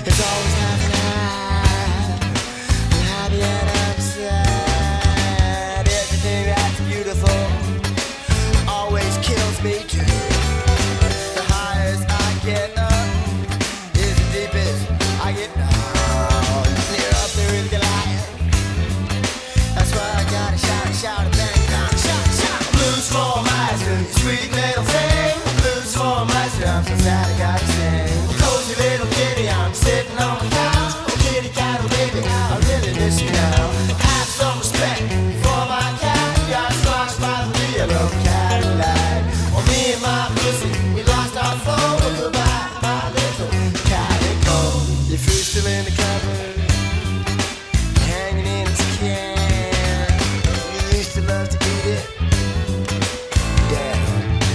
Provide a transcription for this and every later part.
It's always half and half, happy and upset. Everything that's beautiful always kills me too. The highest I get up is the deepest I get down. Clear up there is Goliath. That's why I gotta shout, shout, bang, bang, shout, shout. Blues for my sweet little thing. Blues for my I'm so sad I gotta sing. Cozy little kitty, I'm sitting on the couch. Oh kitty cat, oh baby, I really miss you now. Have some respect for my cat. Got squashed by the wheel of Cadillac. Oh me and my pussy, we lost our flow. Goodbye, my little calico. Your food's still in the cupboard, hanging in its can. You used to love to eat it.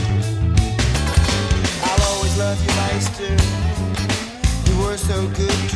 Love you, maestro. You were so good.